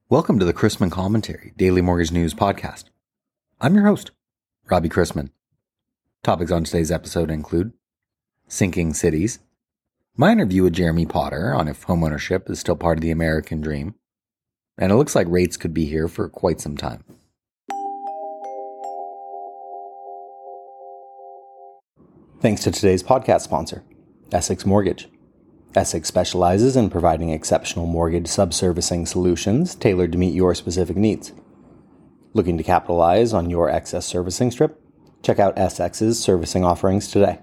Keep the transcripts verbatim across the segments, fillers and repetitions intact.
Welcome to the Chrisman Commentary, Daily Mortgage News Podcast. I'm your host, Robbie Chrisman. Topics on today's episode include sinking cities, my interview with Jeremy Potter on if homeownership is still part of the American dream, and it looks like rates could be here for quite some time. Thanks to today's podcast sponsor, Essex Mortgage. Essex specializes in providing exceptional mortgage subservicing solutions tailored to meet your specific needs. Looking to capitalize on your excess servicing strip? Check out Essex's servicing offerings today.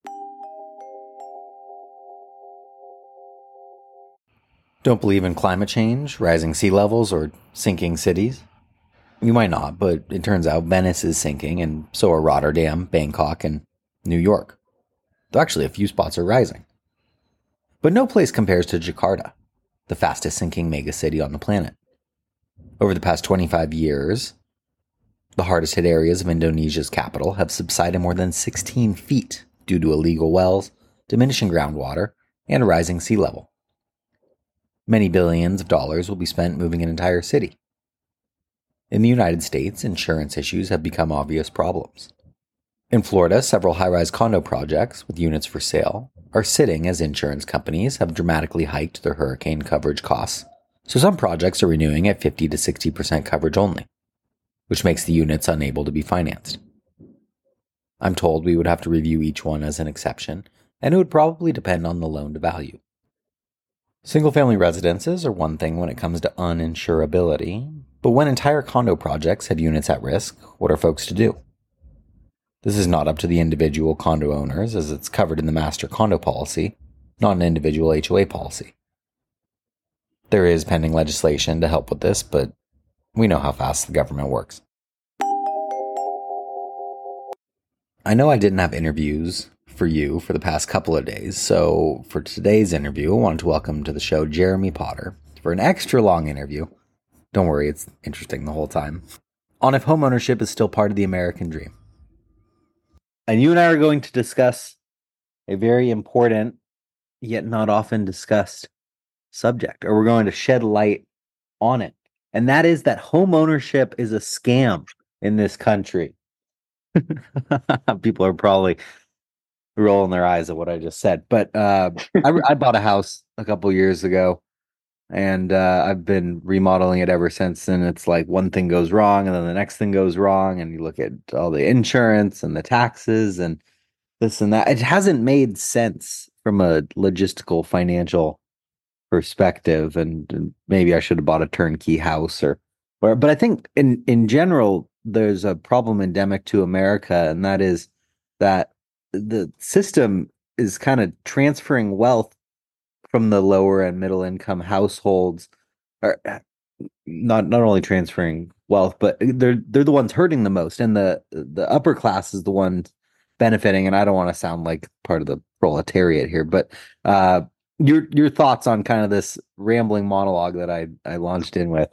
Don't believe in climate change, rising sea levels, or sinking cities? You might not, but it turns out Venice is sinking, and so are Rotterdam, Bangkok, and New York. Though actually a few spots are rising. But no place compares to Jakarta, the fastest sinking megacity on the planet. Over the past twenty-five years, the hardest hit areas of Indonesia's capital have subsided more than sixteen feet due to illegal wells, diminishing groundwater, and a rising sea level. Many billions of dollars will be spent moving an entire city. In the United States, insurance issues have become obvious problems. In Florida, several high-rise condo projects with units for sale are sitting as insurance companies have dramatically hiked their hurricane coverage costs, so some projects are renewing at fifty to sixty percent coverage only, which makes the units unable to be financed. I'm told we would have to review each one as an exception, and it would probably depend on the loan to value. Single-family residences are one thing when it comes to uninsurability, but when entire condo projects have units at risk, what are folks to do? This is not up to the individual condo owners, as it's covered in the master condo policy, not an individual H O A policy. There is pending legislation to help with this, but we know how fast the government works. I know I didn't have interviews for you for the past couple of days, so for today's interview, I wanted to welcome to the show Jeremy Potter for an extra long interview. Don't worry, it's interesting the whole time. On if homeownership is still part of the American dream. And you and I are going to discuss a very important, yet not often discussed subject, or we're going to shed light on it. And that is that home ownership is a scam in this country. People are probably rolling their eyes at what I just said. But uh, I, I bought a house a couple years ago, and uh, I've been remodeling it ever since. And it's like one thing goes wrong, and then the next thing goes wrong. And you look at all the insurance and the taxes and this and that. It hasn't made sense from a logistical financial perspective. And, and maybe I should have bought a turnkey house or, or, but I think in, in general, there's a problem endemic to America. And that is that the system is kind of transferring wealth from the lower and middle income households, are not not only transferring wealth, but they're they're the ones hurting the most, and the the upper class is the one benefiting. And I don't want to sound like part of the proletariat here, but uh, your your thoughts on kind of this rambling monologue that I I launched in with.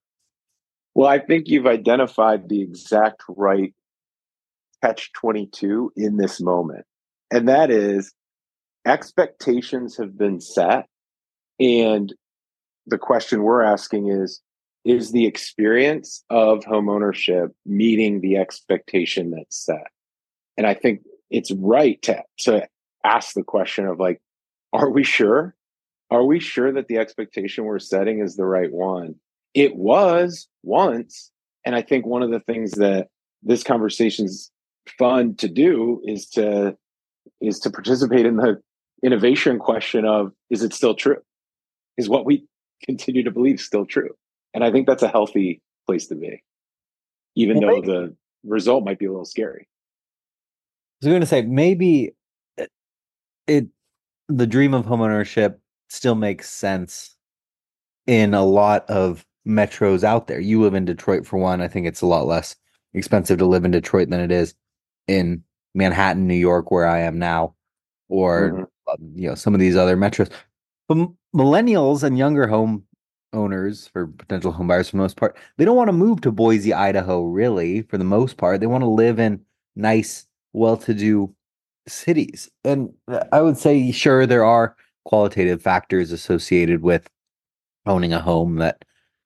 Well, I think you've identified the exact right catch twenty-two in this moment, and that is, expectations have been set, and the question we're asking is, is the experience of homeownership meeting the expectation that's set? And I think it's right to, to ask the question of, like, are we sure? Are we sure that the expectation we're setting is the right one? It was once, and I think one of the things that this conversation's fun to do is to is to participate in the innovation question of, is it still true? Is what we continue to believe still true? And I think that's a healthy place to be, even well, though maybe, the result might be a little scary. I was going to say, maybe it, it the dream of homeownership still makes sense in a lot of metros out there. You live in Detroit, for one. I think it's a lot less expensive to live in Detroit than it is in Manhattan, New York, where I am now, or mm-hmm. um, you know, some of these other metros. But m- millennials and younger home owners, or potential home buyers for the most part, they don't want to move to Boise, Idaho, really, for the most part. They want to live in nice, well-to-do cities. And I would say, sure, there are qualitative factors associated with owning a home that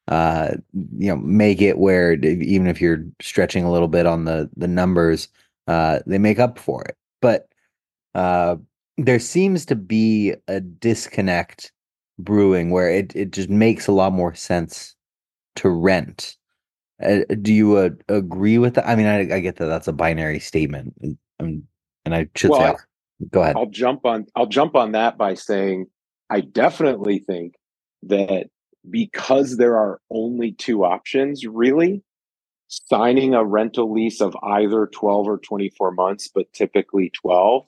uh, you know, make it where even if you're stretching a little bit on the the numbers, uh, they make up for it. But uh, there seems to be a disconnect brewing where it it just makes a lot more sense to rent. Uh, do you uh, agree with that? I mean, I, I get that that's a binary statement, and, and and I should Well, say, I, go ahead. I'll jump on I'll jump on that by saying I definitely think that because there are only two options, really, signing a rental lease of either twelve or twenty-four months, but typically twelve,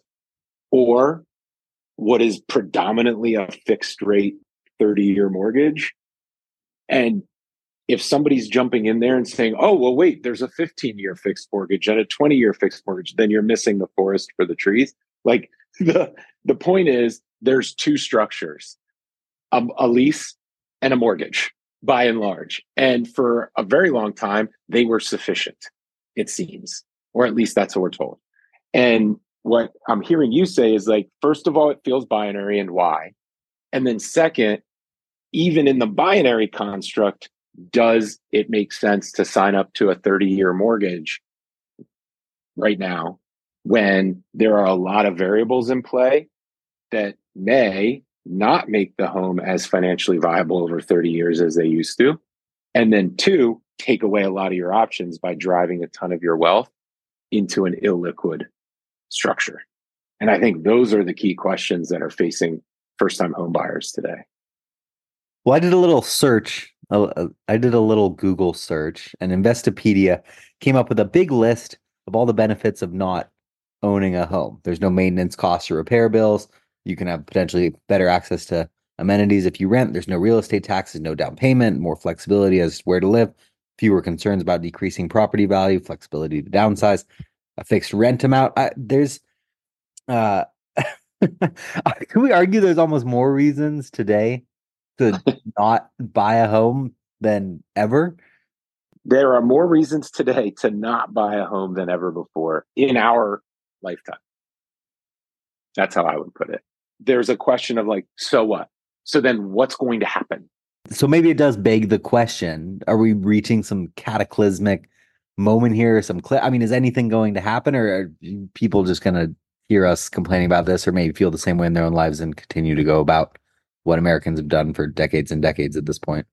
or what is predominantly a fixed rate thirty year mortgage. And if somebody's jumping in there and saying, oh, well, wait, there's a fifteen year fixed mortgage and a twenty year fixed mortgage, then you're missing the forest for the trees. Like the, the point is there's two structures, a, a lease and a mortgage by and large. And for a very long time, they were sufficient, it seems, or at least that's what we're told. And what I'm hearing you say is like, first of all, it feels binary, and why? And then second, even in the binary construct, does it make sense to sign up to a thirty year mortgage right now when there are a lot of variables in play that may not make the home as financially viable over thirty years as they used to? And then two, take away a lot of your options by driving a ton of your wealth into an illiquid structure. And I think those are the key questions that are facing first-time home buyers today. Well, I did a little search. uh, I did a little Google search, and Investopedia came up with a big list of all the benefits of not owning a home. There's no maintenance costs or repair bills. You can have potentially better access to amenities if you rent. There's no real estate taxes, no down payment, more flexibility as to where to live, fewer concerns about decreasing property value, flexibility to downsize, a fixed rent amount. I, there's uh, can we argue there's almost more reasons today to not buy a home than ever? There are more reasons today to not buy a home than ever before in our lifetime. That's how I would put it. There's a question of like, so what? So then what's going to happen? So maybe it does beg the question, are we reaching some cataclysmic moment here? Some cl- I mean, is anything going to happen, or are people just going to hear us complaining about this, or maybe feel the same way in their own lives and continue to go about what Americans have done for decades and decades at this point?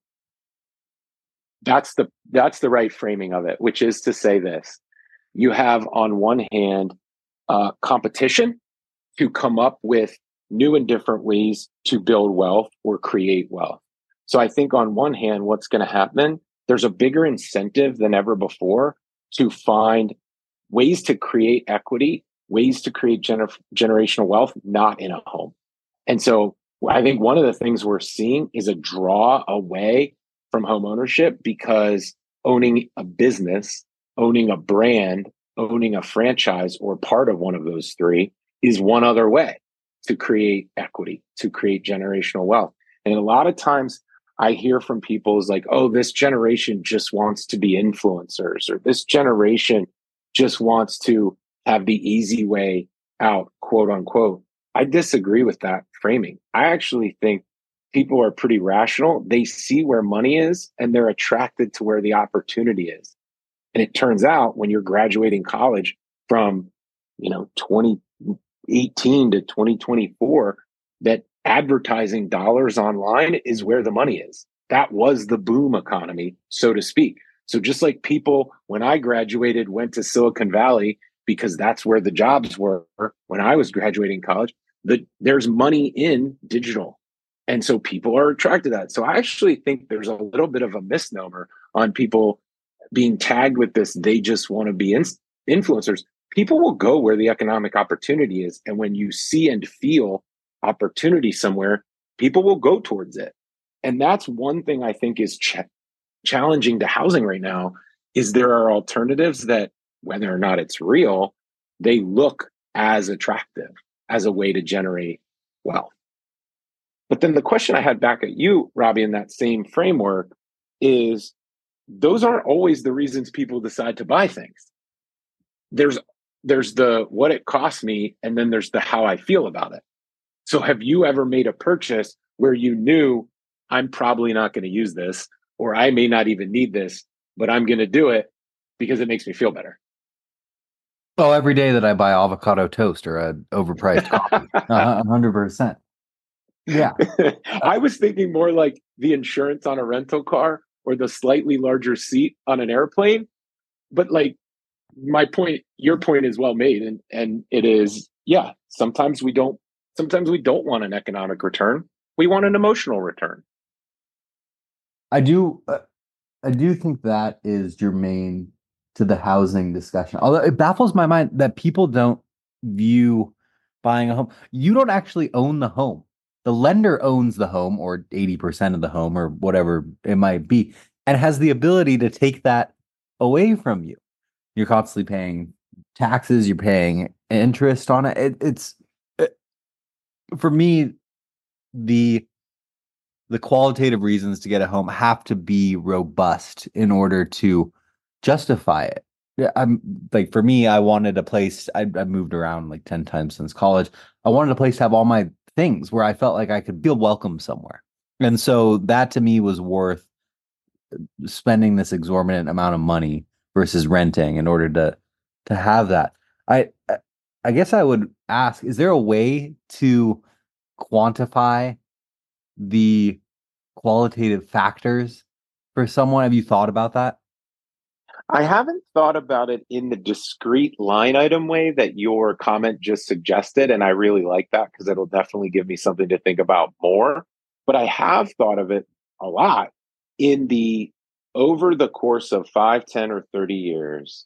That's the that's the right framing of it, which is to say this. You have on one hand uh, competition to come up with new and different ways to build wealth or create wealth. So I think on one hand, what's going to happen, there's a bigger incentive than ever before to find ways to create equity, ways to create gener- generational wealth, not in a home. And so I think one of the things we're seeing is a draw away from home ownership, because owning a business, owning a brand, owning a franchise, or part of one of those three is one other way to create equity, to create generational wealth. And a lot of times I hear from people is like, oh, this generation just wants to be influencers, or this generation just wants to have the easy way out, quote unquote. I disagree with that framing. I actually think people are pretty rational. They see where money is and they're attracted to where the opportunity is. And it turns out when you're graduating college from, you know, twenty eighteen to twenty twenty-four, that advertising dollars online is where the money is. That was the boom economy, so to speak. So just like people, when I graduated, went to Silicon Valley because that's where the jobs were when I was graduating college, the, there's money in digital. And so people are attracted to that. So I actually think there's a little bit of a misnomer on people being tagged with this. They just want to be in, influencers. People will go where the economic opportunity is. And when you see and feel opportunity somewhere, people will go towards it. And that's one thing I think is ch- challenging to housing right now, is there are alternatives that, whether or not it's real, they look as attractive as a way to generate wealth. But then the question I had back at you, Robbie, in that same framework is, those aren't always the reasons people decide to buy things. There's there's the what it costs me, and then there's the how I feel about it. So have you ever made a purchase where you knew, I'm probably not going to use this, or I may not even need this, but I'm going to do it because it makes me feel better. Well, every day that I buy avocado toast or a overpriced coffee, a hundred percent. Yeah. I was thinking more like the insurance on a rental car or the slightly larger seat on an airplane. But like my point, your point is well made. And, and it is, yeah, sometimes we don't, sometimes we don't want an economic return. We want an emotional return. I do, uh, I do think that is germane to the housing discussion. Although it baffles my mind that people don't view buying a home. You don't actually own the home. The lender owns the home or eighty percent of the home or whatever it might be, and has the ability to take that away from you. You're constantly paying taxes, you're paying interest on it. it it's it, for me, the the qualitative reasons to get a home have to be robust in order to justify it. Yeah, I'm like for me, I wanted a place. I, I moved around like ten times since college. I wanted a place to have all my things where I felt like I could feel welcome somewhere. And so that to me was worth spending this exorbitant amount of money versus renting in order to to have that. I I guess I would ask, is there a way to quantify the qualitative factors for someone? Have you thought about that? I haven't thought about it in the discrete line item way that your comment just suggested. And I really like that because it'll definitely give me something to think about more. But I have thought of it a lot in the over the course of five, ten, or thirty years.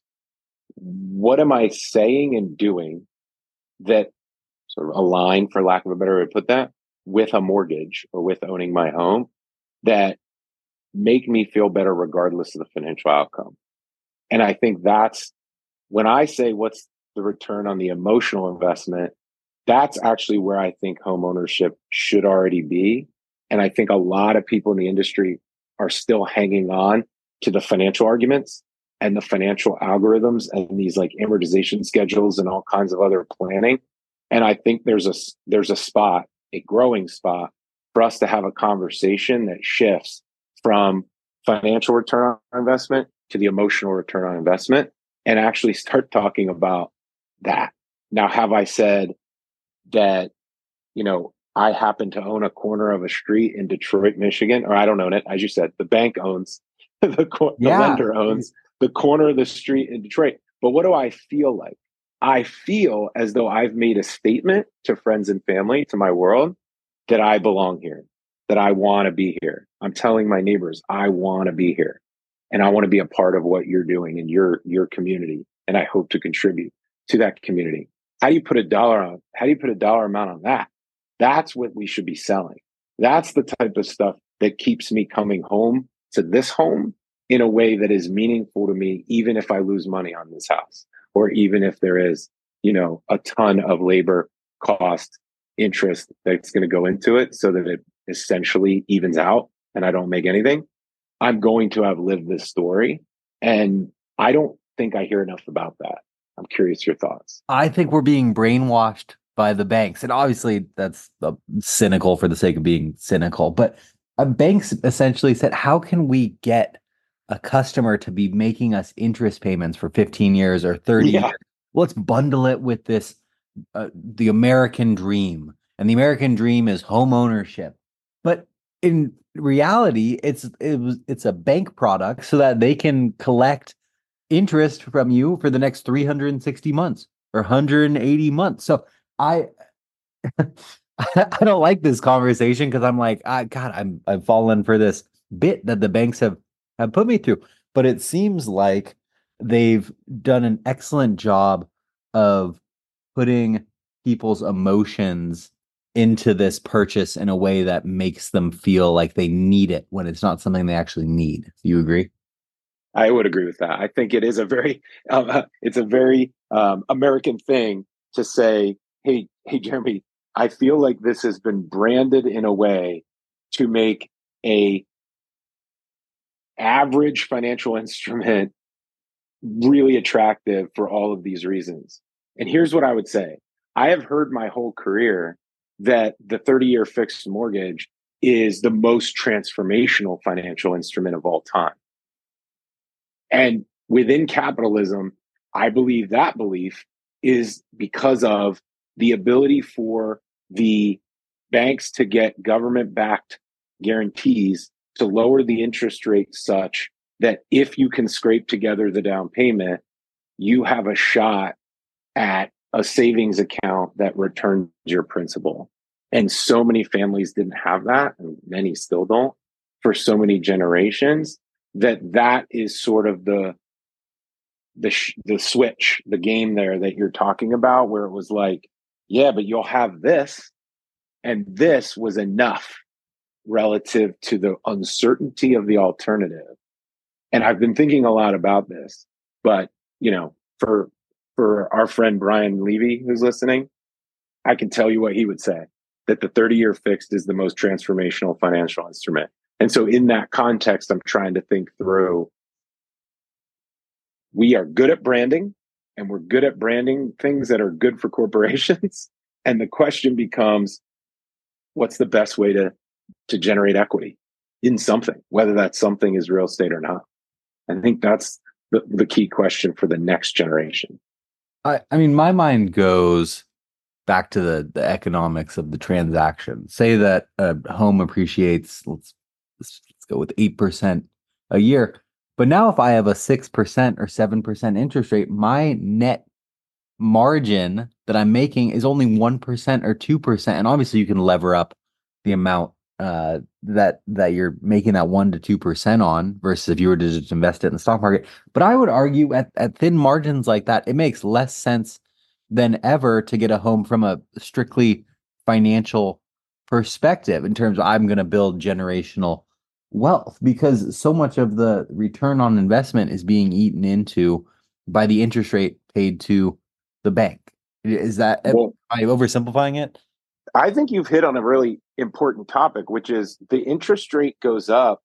What am I saying and doing that sort of align, for lack of a better way to put that, with a mortgage or with owning my home that make me feel better regardless of the financial outcome? And I think that's when I say what's the return on the emotional investment, that's actually where I think home ownership should already be. And I think a lot of people in the industry are still hanging on to the financial arguments and the financial algorithms and these like amortization schedules and all kinds of other planning. And I think there's a there's a spot, a growing spot for us to have a conversation that shifts from financial return on investment to the emotional return on investment and actually start talking about that. Now, have I said that, you know, I happen to own a corner of a street in Detroit, Michigan, or I don't own it. As you said, the bank owns, the, co- the Yeah. lender owns the corner of the street in Detroit. But what do I feel like? I feel as though I've made a statement to friends and family, to my world, that I belong here, that I want to be here. I'm telling my neighbors, I want to be here. And I want to be a part of what you're doing in your, your community. And I hope to contribute to that community. How do you put a dollar on? How do you put a dollar amount on that? That's what we should be selling. That's the type of stuff that keeps me coming home to this home in a way that is meaningful to me, even if I lose money on this house, or even if there is, you know, a ton of labor cost, interest that's going to go into it so that it essentially evens out and I don't make anything. I'm going to have lived this story. And I don't think I hear enough about that. I'm curious your thoughts. I think we're being brainwashed by the banks. And obviously that's uh, cynical for the sake of being cynical. But uh, banks essentially said, how can we get a customer to be making us interest payments for fifteen years or thirty Yeah. years? Let's bundle it with this, uh, the American dream. And the American dream is home ownership. But in reality, it's it was it's a bank product so that they can collect interest from you for the next three hundred sixty months or one hundred eighty months. So I I don't like this conversation because I'm like, I God, I'm I've fallen for this bit that the banks have have put me through. But it seems like they've done an excellent job of putting people's emotions into this purchase in a way that makes them feel like they need it when it's not something they actually need. Do you agree? I would agree with that. I think it is a very, uh, it's a very um, American thing to say, "Hey, hey, Jeremy, I feel like this has been branded in a way to make a average financial instrument really attractive for all of these reasons." And here's what I would say: I have heard my whole career that the thirty-year fixed mortgage is the most transformational financial instrument of all time. And within capitalism, I believe that belief is because of the ability for the banks to get government-backed guarantees to lower the interest rate such that if you can scrape together the down payment, you have a shot at a savings account that returns your principal. And so many families didn't have that, and many still don't, for so many generations, that that is sort of the the sh- the switch, the game there that you're talking about, where it was like, yeah, but you'll have this, and this was enough relative to the uncertainty of the alternative. And I've been thinking a lot about this, but you know, for for our friend Brian Levy who's listening, I can tell you what he would say, that the thirty-year fixed is the most transformational financial instrument. And so in that context, I'm trying to think through, we are good at branding, and we're good at branding things that are good for corporations. And the question becomes, what's the best way to, to generate equity in something, whether that something is real estate or not? I think that's the, the key question for the next generation. I, I mean, my mind goes back to the, the economics of the transaction. Say that a home appreciates, let's, let's, let's go with eight percent a year. But now if I have a six percent or seven percent interest rate, my net margin that I'm making is only one percent or two percent. And obviously you can lever up the amount uh, that that you're making that one to two percent on versus if you were to just invest it in the stock market. But I would argue at, at thin margins like that, it makes less sense than ever to get a home from a strictly financial perspective in terms of I'm going to build generational wealth, because so much of the return on investment is being eaten into by the interest rate paid to the bank. Is that, well, am I oversimplifying it? I think you've hit on a really important topic, which is the interest rate goes up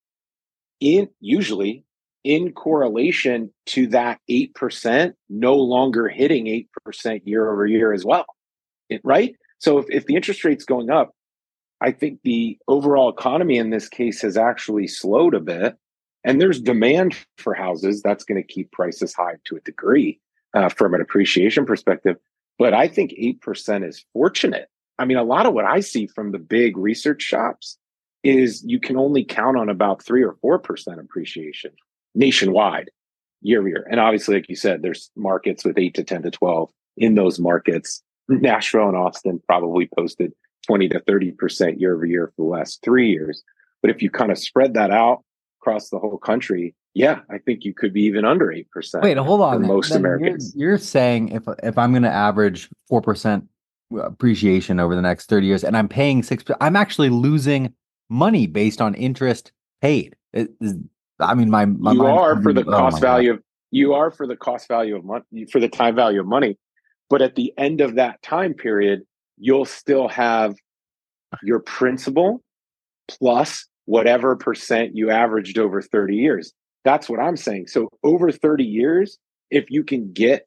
in usually in correlation to that eight percent no longer hitting eight percent year over year as well. It, right? So if, if the interest rate's going up, I think the overall economy in this case has actually slowed a bit, and there's demand for houses. That's going to keep prices high to a degree uh, from an appreciation perspective. But I think eight percent is fortunate. I mean, a lot of what I see from the big research shops is you can only count on about three or four percent appreciation nationwide year over year. And obviously, like you said, there's markets with eight to ten to twelve. In those markets, Nashville and Austin probably posted twenty to thirty percent year over year for the last three years. But if you kind of spread that out across the whole country, yeah, I think you could be even under eight percent. Wait, hold on. For most then Americans. You're, you're saying if if I'm going to average four percent appreciation over the next thirty years and I'm paying six percent, I'm actually losing money based on interest paid. It, I mean, my, my you are for the oh cost value of, you are for the cost value of money, for the time value of money. But at the end of that time period, you'll still have your principal plus whatever percent you averaged over thirty years. That's what I'm saying. So over thirty years, if you can get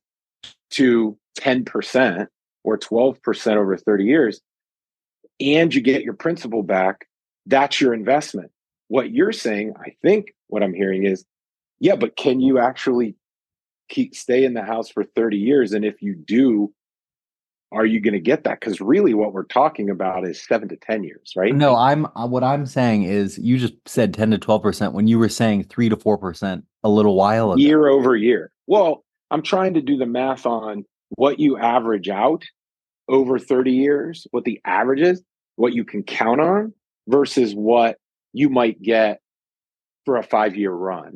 to ten percent or twelve percent over thirty years, and you get your principal back, that's your investment. What you're saying, I think what I'm hearing is, yeah, but can you actually keep stay in the house for thirty years? And if you do, are you going to get that? Because really what we're talking about is seven to ten years, right? No, I'm what I'm saying is you just said ten to twelve percent when you were saying three to four percent a little while ago. Year over year. Well, I'm trying to do the math on what you average out over thirty years, what the average is, what you can count on versus what you might get for a five-year run.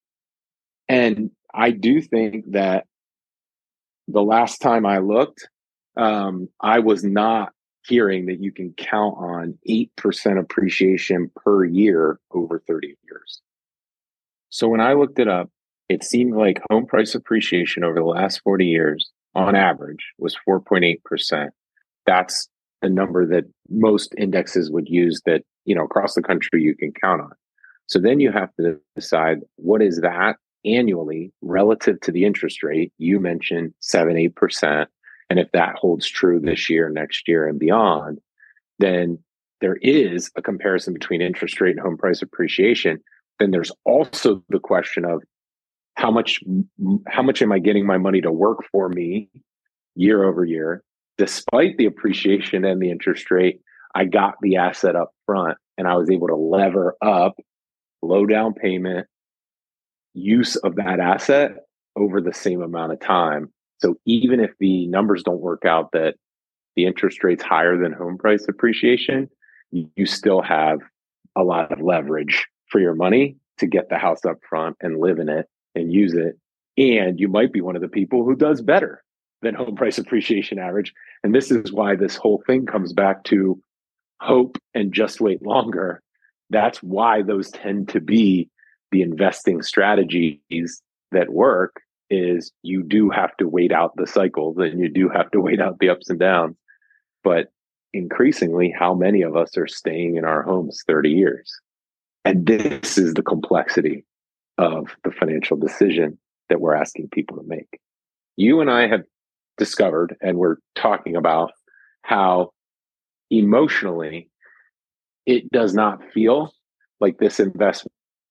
And I do think that the last time I looked, um, I was not hearing that you can count on eight percent appreciation per year over thirty years. So when I looked it up, it seemed like home price appreciation over the last forty years on average was four point eight percent. That's the number that most indexes would use that, you know, across the country you can count on. So then you have to decide, what is that annually relative to the interest rate? You mentioned seven, eight percent. And if that holds true this year, next year, and beyond, then there is a comparison between interest rate and home price appreciation, then there's also the question of how much how much am I getting my money to work for me year over year? Despite the appreciation and the interest rate, I got the asset up front and I was able to lever up low down payment use of that asset over the same amount of time. So even if the numbers don't work out that the interest rate's higher than home price appreciation, you, you still have a lot of leverage for your money to get the house up front and live in it and use it. And you might be one of the people who does better than home price appreciation average. And this is why this whole thing comes back to hope and just wait longer. That's why those tend to be the investing strategies that work, is you do have to wait out the cycles and you do have to wait out the ups and downs. But increasingly, how many of us are staying in our homes thirty years? And this is the complexity of the financial decision that we're asking people to make. You and I have discovered, and we're talking about how emotionally it does not feel like this investment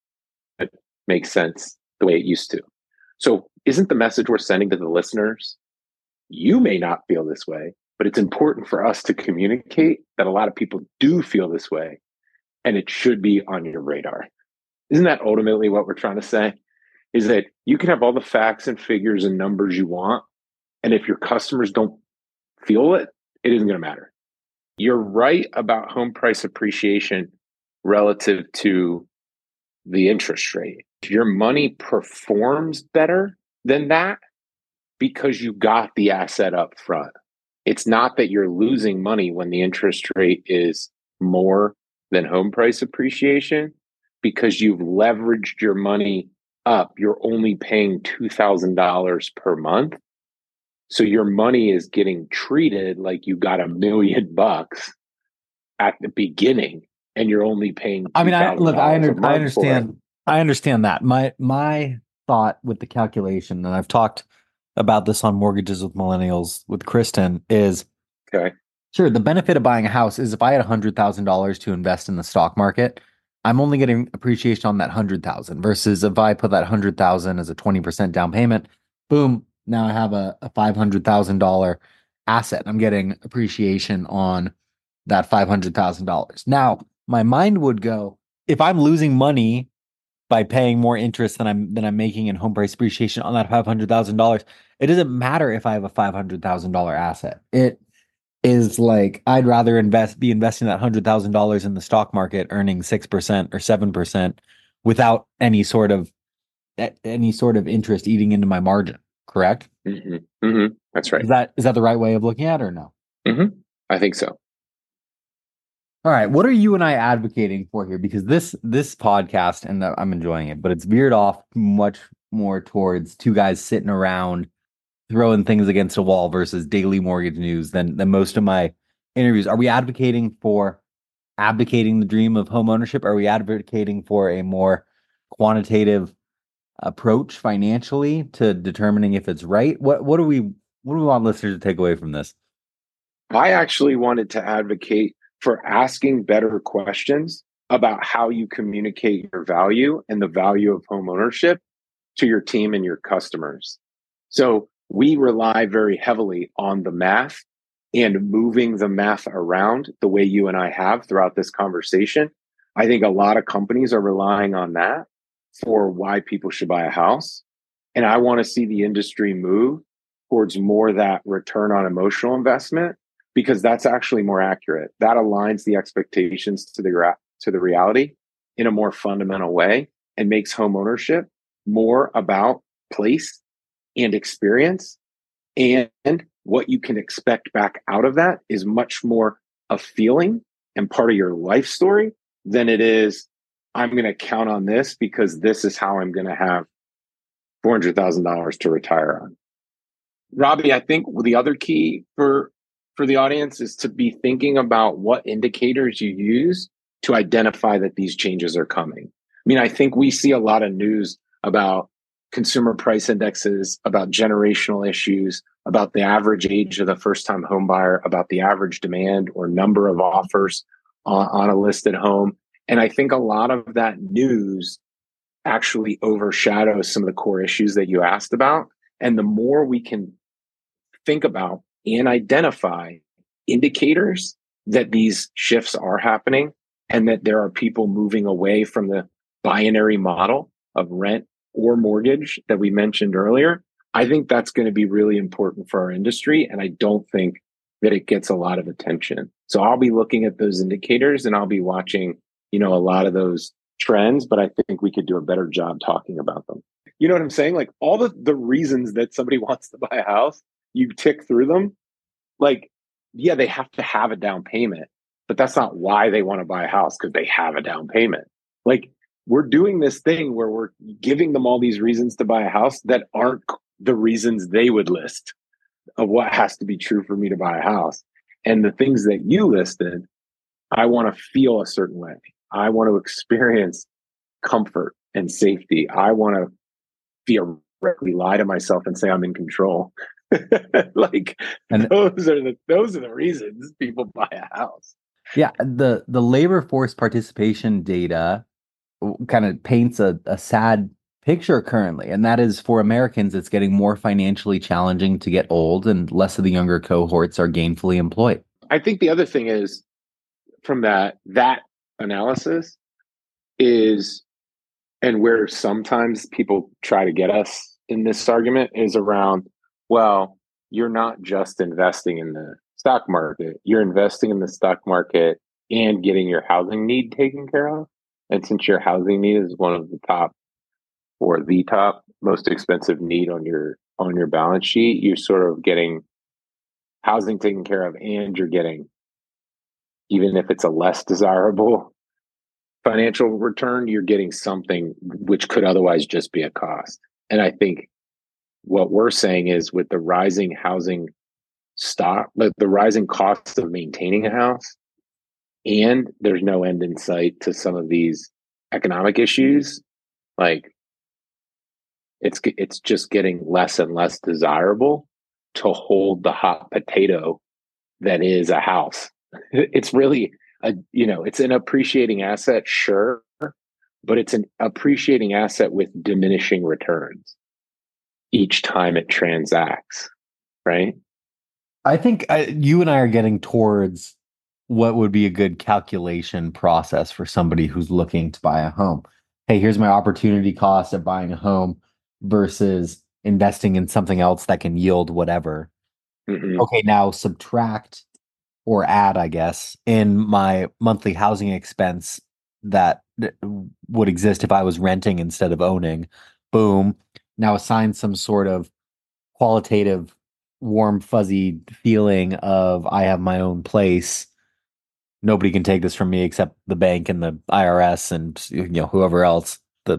makes sense the way it used to. So isn't the message we're sending to the listeners, you may not feel this way, but it's important for us to communicate that a lot of people do feel this way, and it should be on your radar. Isn't that ultimately what we're trying to say? Is that you can have all the facts and figures and numbers you want, and if your customers don't feel it, it isn't going to matter. You're right about home price appreciation relative to the interest rate. Your money performs better than that because you got the asset up front. It's not that you're losing money when the interest rate is more than home price appreciation, because you've leveraged your money up. You're only paying two thousand dollars per month. So your money is getting treated like you got a million bucks at the beginning, and you're only paying. I mean, I look, I, under, I understand. I understand that. My my thought with the calculation, and I've talked about this on Mortgages with Millennials with Kristen, is okay. Sure, the benefit of buying a house is if I had one hundred thousand dollars to invest in the stock market, I'm only getting appreciation on that one hundred thousand dollars versus if I put that one hundred thousand dollars as a twenty percent down payment, boom, now I have a, a five hundred thousand dollars asset. I'm getting appreciation on that five hundred thousand dollars. Now, my mind would go, if I'm losing money by paying more interest than I'm than I'm making in home price appreciation on that five hundred thousand dollars, it doesn't matter if I have a five hundred thousand dollars asset. It is like, I'd rather invest be investing that one hundred thousand dollars in the stock market, earning six percent or seven percent without any sort of any sort of interest eating into my margin. Correct? Mm-hmm. Mm-hmm. That's right. Is that is that the right way of looking at it, or no? Mm-hmm. I think so. All right, what are you and I advocating for here? Because this this podcast, and I'm enjoying it, but it's veered off much more towards two guys sitting around throwing things against a wall versus daily mortgage news than than most of my interviews. Are we advocating for abdicating the dream of home ownership? Are we advocating for a more quantitative approach financially to determining if it's right? What what do we what do we want listeners to take away from this? I actually wanted to advocate for asking better questions about how you communicate your value and the value of home ownership to your team and your customers. So we rely very heavily on the math and moving the math around the way you and I have throughout this conversation. I think a lot of companies are relying on that for why people should buy a house. And I want to see the industry move towards more that return on emotional investment, because that's actually more accurate. That aligns the expectations to the to the reality in a more fundamental way and makes home ownership more about place and experience. And what you can expect back out of that is much more a feeling and part of your life story than it is, I'm going to count on this because this is how I'm going to have four hundred thousand dollars to retire on. Robbie, I think the other key for for the audience is to be thinking about what indicators you use to identify that these changes are coming. I mean, I think we see a lot of news about consumer price indexes, about generational issues, about the average age of the first-time home buyer, about the average demand or number of offers on, on a listed home. And I think a lot of that news actually overshadows some of the core issues that you asked about. And the more we can think about and identify indicators that these shifts are happening and that there are people moving away from the binary model of rent or mortgage that we mentioned earlier, I think that's going to be really important for our industry. And I don't think that it gets a lot of attention. So I'll be looking at those indicators and I'll be watching, you know, a lot of those trends, but I think we could do a better job talking about them. You know what I'm saying? Like all the, the reasons that somebody wants to buy a house, you tick through them. Like, yeah, they have to have a down payment, but that's not why they want to buy a house, because they have a down payment. Like, we're doing this thing where we're giving them all these reasons to buy a house that aren't the reasons they would list of what has to be true for me to buy a house. And the things that you listed, I want to feel a certain way. I want to experience comfort and safety. I want to theoretically lie to myself and say I'm in control. Like and those are the those are the reasons people buy a house. Yeah, the the labor force participation data kind of paints a, a sad picture currently, and that is for Americans, it's getting more financially challenging to get old, and less of the younger cohorts are gainfully employed. I think the other thing is from that that analysis is, and where sometimes people try to get us in this argument is around, well, you're not just investing in the stock market, you're investing in the stock market and getting your housing need taken care of. And since your housing need is one of the top or the top most expensive need on your on your balance sheet, you're sort of getting housing taken care of, and you're getting, even if it's a less desirable financial return, you're getting something which could otherwise just be a cost. And I think what we're saying is, with the rising housing stock, the, the rising cost of maintaining a house, and there's no end in sight to some of these economic issues, like it's it's just getting less and less desirable to hold the hot potato that is a house. It's really a, you know, it's an appreciating asset, sure, but it's an appreciating asset with diminishing returns each time it transacts, right? I think I, you and I are getting towards what would be a good calculation process for somebody who's looking to buy a home. Hey, here's my opportunity cost of buying a home versus investing in something else that can yield whatever. Mm-hmm. Okay, now subtract or add, I guess, in my monthly housing expense that would exist if I was renting instead of owning. Boom. Now assign some sort of qualitative, warm, fuzzy feeling of I have my own place. Nobody can take this from me except the bank and the I R S and, you know, whoever else. The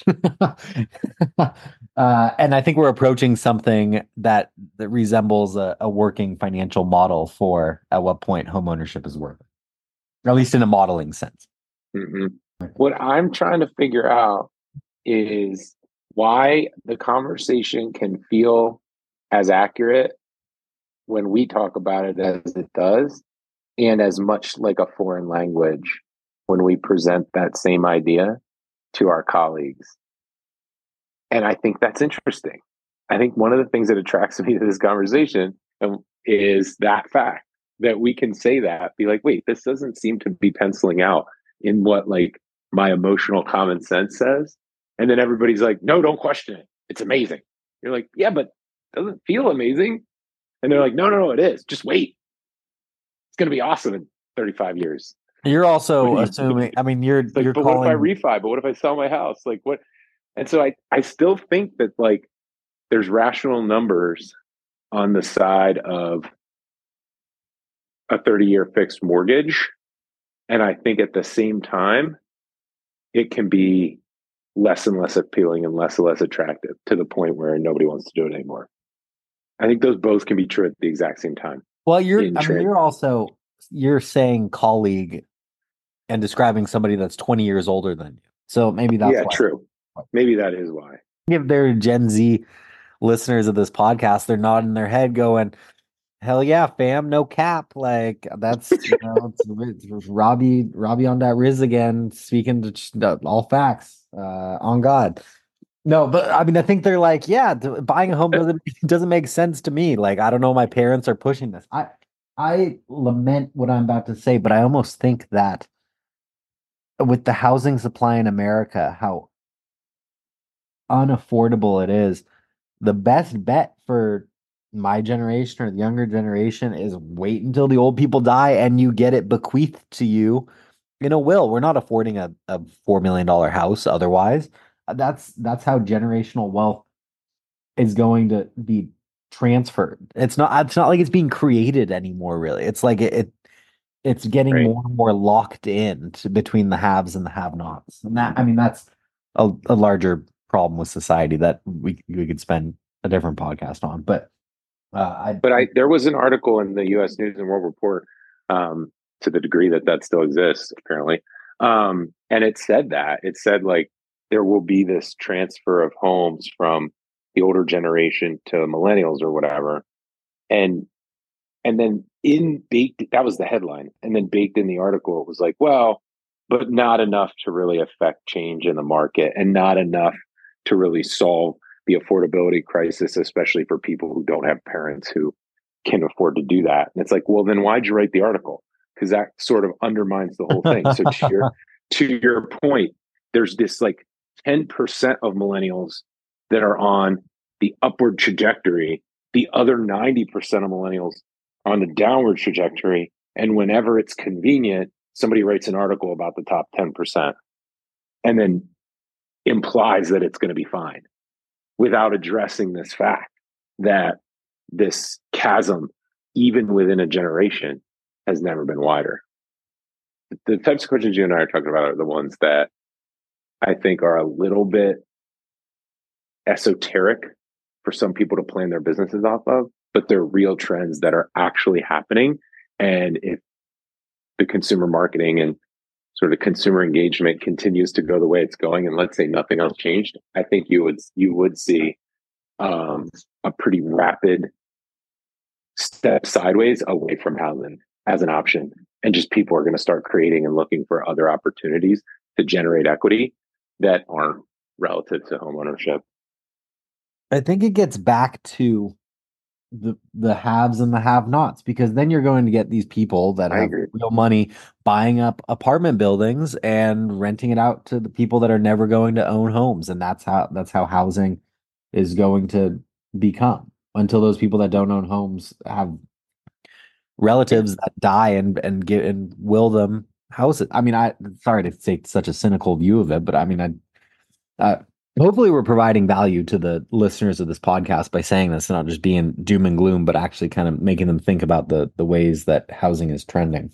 uh, and I think we're approaching something that that resembles a, a working financial model for at what point homeownership is worth it, or at least in a modeling sense. Mm-hmm. What I'm trying to figure out is why the conversation can feel as accurate when we talk about it as it does, and as much like a foreign language when we present that same idea to our colleagues. And I think that's interesting. I think one of the things that attracts me to this conversation is that fact that we can say that, be like, wait, this doesn't seem to be penciling out in what like my emotional common sense says. And then everybody's like, no, don't question it. It's amazing. You're like, yeah, but it doesn't feel amazing. And they're like, no, no, no, it is. Just wait. It's going to be awesome in thirty-five years. You're also assuming, I mean, you're, like, you're but calling... what if I refi? But what if I sell my house? Like what? And so I, I still think that like there's rational numbers on the side of a thirty year fixed mortgage. And I think at the same time, it can be less and less appealing and less and less attractive to the point where nobody wants to do it anymore. I think those both can be true at the exact same time. Well, you're, I mean, you're also, you're saying colleague and describing somebody that's twenty years older than you. So maybe that's yeah, why. True. Maybe that is why. If they're Gen Z listeners of this podcast, they're nodding their head going, Hell yeah, fam, no cap. Like that's you know, it's, it's Robbie Robbie on that Riz again, speaking to ch- uh, all facts, uh, on God. No, but I mean, I think they're like, yeah, th- buying a home doesn't doesn't make sense to me. Like, I don't know, my parents are pushing this. I I lament what I'm about to say, but I almost think that with the housing supply in America, how unaffordable it is, the best bet for my generation or the younger generation is wait until the old people die and you get it bequeathed to you in a will. We're not affording a, a four million dollar house otherwise. Uh, That's that's how generational wealth is going to be transferred. It's not it's not like it's being created anymore, really. It's like it, it it's getting Right. more and more locked in to, between the haves and the have-nots. And that, I mean, that's a, a larger problem with society that we we could spend a different podcast on. But uh, I, But I I there was an article in the U S News and World Report, um, to the degree that that still exists, apparently, um, and it said that it said like there will be this transfer of homes from the older generation to millennials or whatever, and and then in baked that was the headline, and then baked in the article it was like, well, but not enough to really affect change in the market, and not enough to really solve the affordability crisis, especially for people who don't have parents who can afford to do that. And it's like, well, then why'd you write the article? Because that sort of undermines the whole thing. So to your to your point, there's this like ten percent of millennials that are on the upward trajectory. The other ninety percent of millennials on the downward trajectory. And whenever it's convenient, somebody writes an article about the top ten percent and then implies that it's going to be fine without addressing this fact that this chasm, even within a generation, has never been wider. The types of questions you and I are talking about are the ones that I think are a little bit esoteric for some people to plan their businesses off of, but they're real trends that are actually happening. And if the consumer marketing and sort of consumer engagement continues to go the way it's going, and let's say nothing else changed, I think you would you would see um, a pretty rapid step sideways away from housing as an option, and just people are going to start creating and looking for other opportunities to generate equity that aren't relative to homeownership. I think it gets back to the the haves and the have-nots, because then you're going to get these people that I have agree. real money buying up apartment buildings and renting it out to the people that are never going to own homes, and that's how that's how housing is going to become until those people that don't own homes have Yeah. relatives that die and and get and will them houses. I mean, I sorry to take such a cynical view of it, but I mean, I uh, hopefully we're providing value to the listeners of this podcast by saying this, and not just being doom and gloom, but actually kind of making them think about the the ways that housing is trending.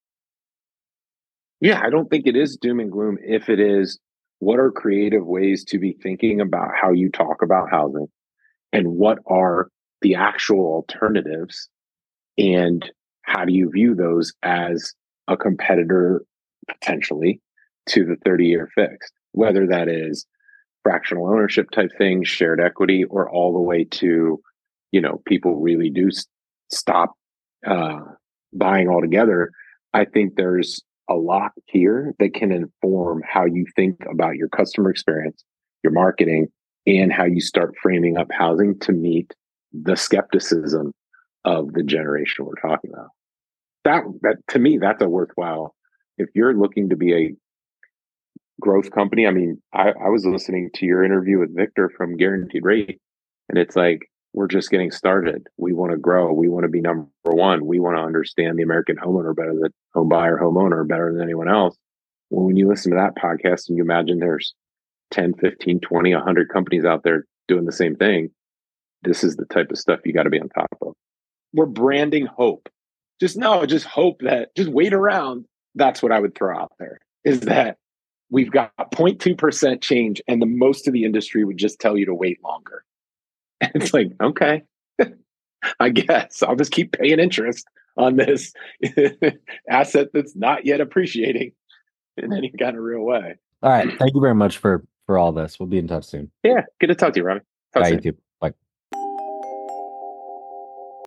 Yeah, I don't think it is doom and gloom. If it is, what are creative ways to be thinking about how you talk about housing, and what are the actual alternatives, and how do you view those as a competitor potentially to the thirty year fixed, whether that is fractional ownership type things, shared equity, or all the way to, you know, people really do s- stop uh, buying altogether. I think there's a lot here that can inform how you think about your customer experience, your marketing, and how you start framing up housing to meet the skepticism of the generation we're talking about. That that to me, that's a worthwhile. If you're looking to be a growth company, I mean, I, I was listening to your interview with Victor from Guaranteed Rate, and it's like we're just getting started. We want to grow. We want to be number one. We want to understand the American homeowner better than home buyer, homeowner better than anyone else. Well, when you listen to that podcast and you imagine there's ten, fifteen, twenty, one hundred companies out there doing the same thing, this is the type of stuff you got to be on top of. We're branding hope. Just no, just hope that, just wait around. That's what I would throw out there, is that we've got zero point two percent change, and the most of the industry would just tell you to wait longer. And it's like, okay, I guess I'll just keep paying interest on this asset that's not yet appreciating in any kind of real way. All right, thank you very much for for all this. We'll be in touch soon. Yeah, good to talk to you, Robbie. Talk Bye, soon. YouTube. Bye.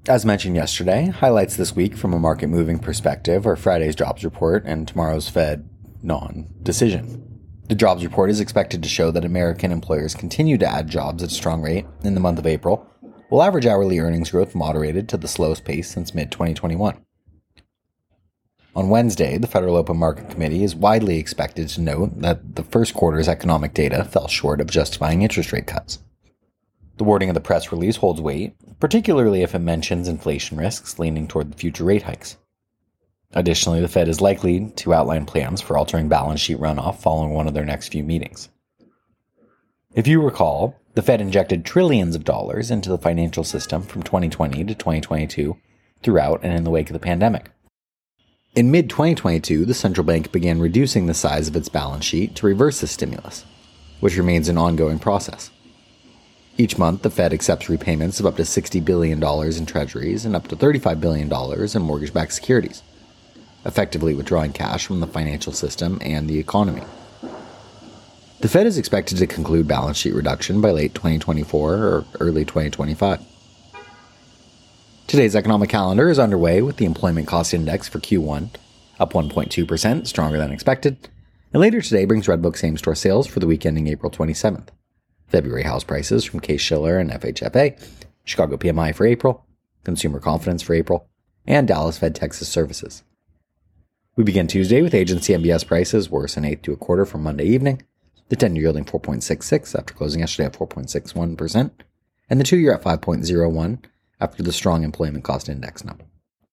As mentioned yesterday, highlights this week from a market-moving perspective are Friday's jobs report and tomorrow's Fed non-decision. The jobs report is expected to show that American employers continue to add jobs at a strong rate in the month of April, while average hourly earnings growth moderated to the slowest pace since mid twenty twenty-one. On Wednesday, the Federal Open Market Committee is widely expected to note that the first quarter's economic data fell short of justifying interest rate cuts. The wording of the press release holds weight, particularly if it mentions inflation risks leaning toward the future rate hikes. Additionally, the Fed is likely to outline plans for altering balance sheet runoff following one of their next few meetings. If you recall, the Fed injected trillions of dollars into the financial system from twenty twenty to twenty twenty-two throughout and in the wake of the pandemic. In mid twenty twenty-two, the central bank began reducing the size of its balance sheet to reverse the stimulus, which remains an ongoing process. Each month, the Fed accepts repayments of up to sixty billion dollars in treasuries and up to thirty-five billion dollars in mortgage-backed securities, effectively withdrawing cash from the financial system and the economy. The Fed is expected to conclude balance sheet reduction by late twenty twenty-four or early twenty twenty-five. Today's economic calendar is underway with the employment cost index for Q one up one point two percent, stronger than expected, and later today brings Redbook same-store sales for the week ending April twenty-seventh. February house prices from Case-Shiller and F H F A, Chicago P M I for April, consumer confidence for April, and Dallas Fed Texas Services. We begin Tuesday with agency M B S prices worse an eighth to a quarter from Monday evening, the ten-year yielding four point six six after closing yesterday at four point six one percent, and the two-year at five point zero one after the strong employment cost index number.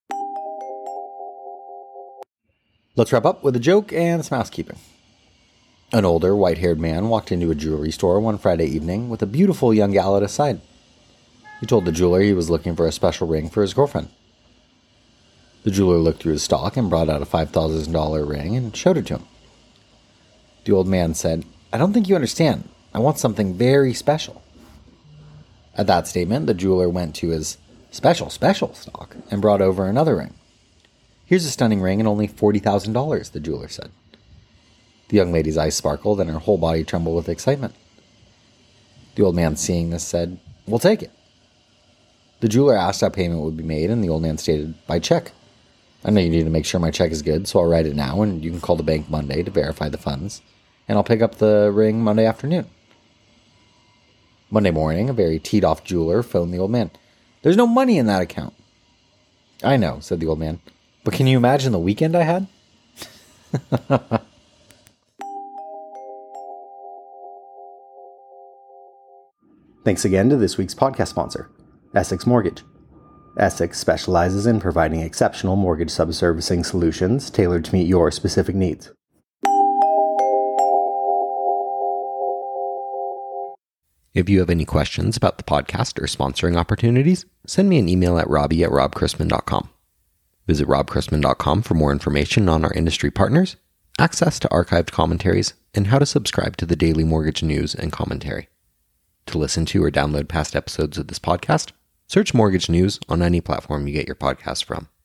Let's wrap up with a joke and some housekeeping. An older, white-haired man walked into a jewelry store one Friday evening with a beautiful young gal at his side. He told the jeweler he was looking for a special ring for his girlfriend. The jeweler looked through his stock and brought out a five thousand dollars ring and showed it to him. The old man said, "I don't think you understand. I want something very special." At that statement, the jeweler went to his special, special stock and brought over another ring. "Here's a stunning ring and only forty thousand dollars, the jeweler said. The young lady's eyes sparkled and her whole body trembled with excitement. The old man, seeing this, said, "We'll take it." The jeweler asked how payment would be made, and the old man stated, "By check. I know you need to make sure my check is good, so I'll write it now, and you can call the bank Monday to verify the funds, and I'll pick up the ring Monday afternoon." Monday morning, a very teed-off jeweler phoned the old man. "There's no money in that account." "I know," said the old man, "but can you imagine the weekend I had?" Thanks again to this week's podcast sponsor, Essex Mortgage. Essex specializes in providing exceptional mortgage subservicing solutions tailored to meet your specific needs. If you have any questions about the podcast or sponsoring opportunities, send me an email at robbie at rob chrisman dot com. Visit rob chrisman dot com for more information on our industry partners, access to archived commentaries, and how to subscribe to the daily mortgage news and commentary. To listen to or download past episodes of this podcast, search Mortgage News on any platform you get your podcasts from.